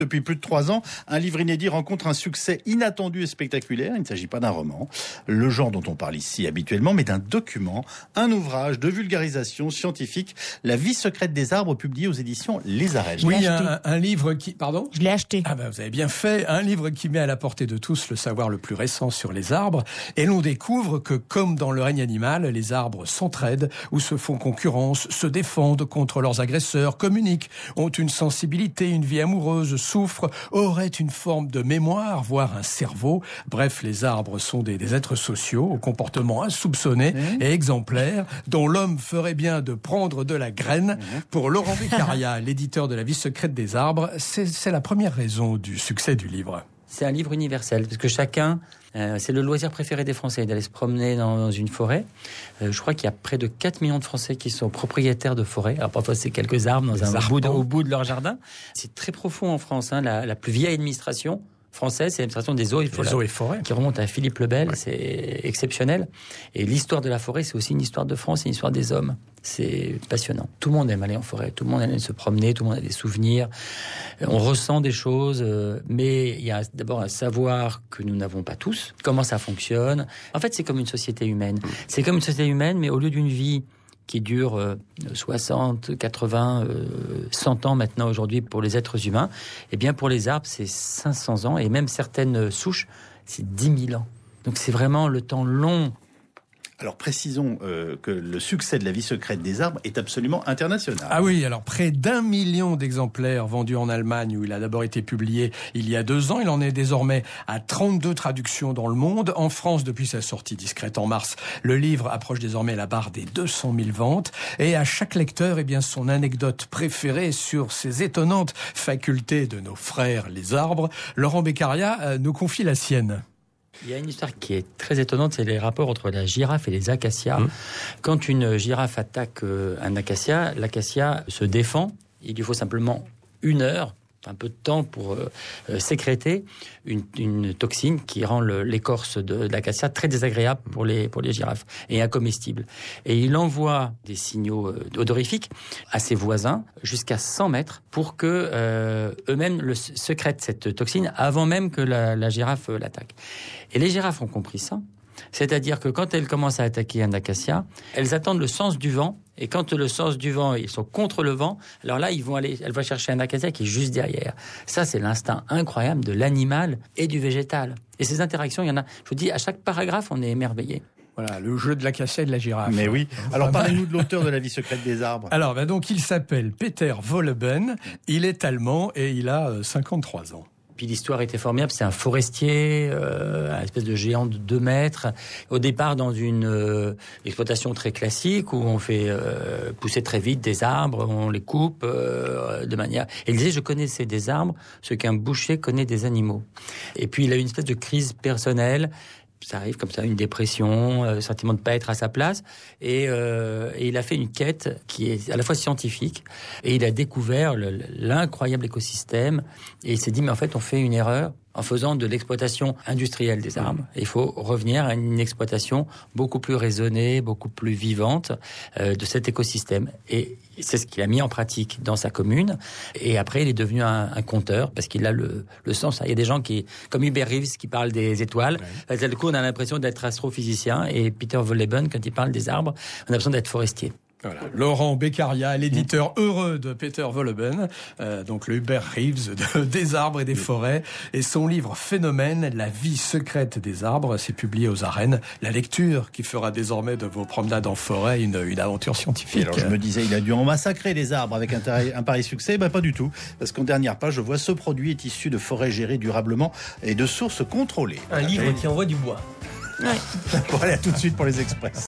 Depuis plus de 3 ans, un livre inédit rencontre un succès inattendu et spectaculaire. Il ne s'agit pas d'un roman, le genre dont on parle ici habituellement, mais d'un document, un ouvrage de vulgarisation scientifique, La vie secrète des arbres, publié aux éditions Les Arènes. Oui, un livre qui... Pardon ? Je l'ai acheté. Ah ben, vous avez bien fait. Un livre qui met à la portée de tous le savoir le plus récent sur les arbres. Et l'on découvre que, comme dans le règne animal, les arbres s'entraident ou se font concurrence, se défendent contre leurs agresseurs, communiquent, ont une sensibilité, une vie amoureuse, souffrent, auraient une forme de mémoire, voire un cerveau. Bref, les arbres sont des êtres sociaux, au comportement insoupçonné et exemplaire, dont l'homme ferait bien de prendre de la graine. Pour Laurent Beccaria, l'éditeur de La vie secrète des arbres, c'est la première raison du succès du livre. C'est un livre universel, parce que chacun, c'est le loisir préféré des Français, d'aller se promener dans une forêt. Je crois qu'il y a près de 4 millions de Français qui sont propriétaires de forêts. Alors parfois, c'est quelques arbres au bout de leur jardin. C'est très profond en France. La plus vieille administration française, c'est l'administration des eaux et forêts, qui remonte à Philippe le Bel. Ouais. C'est exceptionnel. Et l'histoire de la forêt, c'est aussi une histoire de France, une histoire des hommes. C'est passionnant. Tout le monde aime aller en forêt, tout le monde aime se promener, tout le monde a des souvenirs. On ressent des choses, mais il y a d'abord un savoir que nous n'avons pas tous. Comment ça fonctionne ? En fait, c'est comme une société humaine. C'est comme une société humaine, mais au lieu d'une vie qui dure 60, 80, 100 ans maintenant aujourd'hui pour les êtres humains, eh bien pour les arbres, c'est 500 ans, et même certaines souches, c'est 10 000 ans. Donc c'est vraiment le temps long. Alors précisons que le succès de La vie secrète des arbres est absolument international. Ah oui, alors près d'1 million d'exemplaires vendus en Allemagne, où il a d'abord été publié il y a 2 ans. Il en est désormais à 32 traductions dans le monde. En France, depuis sa sortie discrète en mars, le livre approche désormais la barre des 200 000 ventes. Et à chaque lecteur, son anecdote préférée sur ces étonnantes facultés de nos frères les arbres. Laurent Beccaria nous confie la sienne. Il y a une histoire qui est très étonnante, c'est les rapports entre la girafe et les acacias. Quand une girafe attaque un acacia, l'acacia se défend. Il lui faut simplement 1 heure, un peu de temps pour sécréter une toxine qui rend l'écorce de l'acacia très désagréable pour les girafes et incomestible. Et il envoie des signaux odorifiques à ses voisins jusqu'à 100 mètres pour que eux-mêmes sécrètent cette toxine avant même que la girafe l'attaque. Et les girafes ont compris ça. C'est-à-dire que quand elles commencent à attaquer un acacia, elles attendent le sens du vent. Et quand le sens du vent, ils sont contre le vent, alors là, elles vont chercher un acacia qui est juste derrière. Ça, c'est l'instinct incroyable de l'animal et du végétal. Et ces interactions, il y en a, je vous dis, à chaque paragraphe, on est émerveillé. Voilà, le jeu de l'acacia et de la girafe. Mais oui. Alors, parlez-nous de l'auteur de La vie secrète des arbres. Alors, donc, il s'appelle Peter Wolleben. Il est allemand et il a 53 ans. Puis l'histoire était formidable, c'est un forestier, un espèce de géant de 2 mètres. Au départ, dans une exploitation très classique, où on fait pousser très vite des arbres, on les coupe de manière... Et il disait, je connaissais des arbres, ce qu'un boucher connaît des animaux. Et puis il a eu une espèce de crise personnelle. Ça arrive comme ça, une dépression, sentiment de ne pas être à sa place. Et il a fait une quête qui est à la fois scientifique. Et il a découvert l'incroyable écosystème. Et il s'est dit, mais en fait, on fait une erreur en faisant de l'exploitation industrielle des arbres. Il faut revenir à une exploitation beaucoup plus raisonnée, beaucoup plus vivante de cet écosystème. Et c'est ce qu'il a mis en pratique dans sa commune. Et après, il est devenu un conteur parce qu'il a le sens. Il y a des gens qui, comme Hubert Reeves, qui parlent des étoiles. Ouais. Du coup, on a l'impression d'être astrophysicien. Et Peter Wolleben, quand il parle des arbres, on a l'impression d'être forestier. Voilà. Laurent Beccaria, l'éditeur heureux de Peter Wolleben, donc le Hubert Reeves des arbres et des forêts, et son livre Phénomène, La vie secrète des arbres, c'est publié aux Arènes. La lecture qui fera désormais de vos promenades en forêt une aventure scientifique. Et alors je me disais, il a dû en massacrer les arbres avec un pareil succès. Ben pas du tout, parce qu'en dernière page, je vois ce produit est issu de forêts gérées durablement et de sources contrôlées. Un livre qui envoie du bois. Bon, allez, à tout de suite pour les Express.